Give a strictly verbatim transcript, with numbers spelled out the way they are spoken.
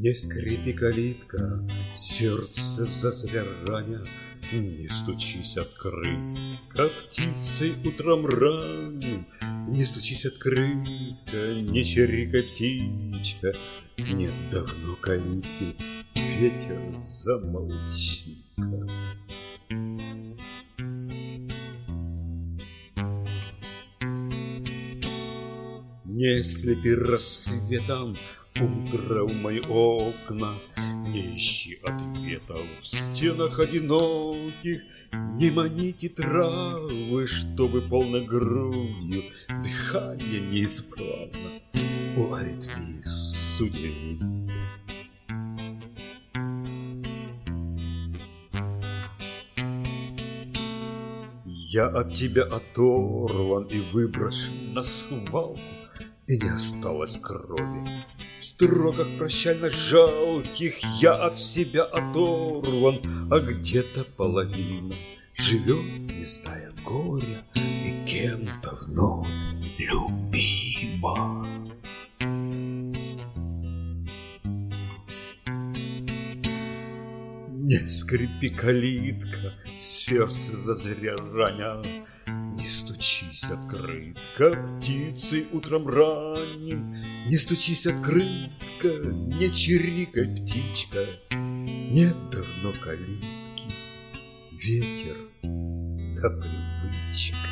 Не скрипи калитка, сердце зазря раня, не стучись открыть, как птицей утром ранним. Не стучись открытка, не чирикай, птичка, нет давно калитки, ветер, замолчи-ка. Не слепи рассветом утро в мои окна, не ищи ответов в стенах одиноких, не маните травы, чтобы полной грудью дыхание неисправно у аритмии судей. Я от тебя оторван и выброшен на свалку, и не осталось крови. В строках прощально жалких я от себя оторван, а где-то половина живет, не зная горя, и кем-то вновь любима. Не скрипи калитка, сердце зазря раня, не стучись открытка, птицей утром ранним. Не стучись открытка, не чирикай, птичка, нет давно калитки, ветер да привычка.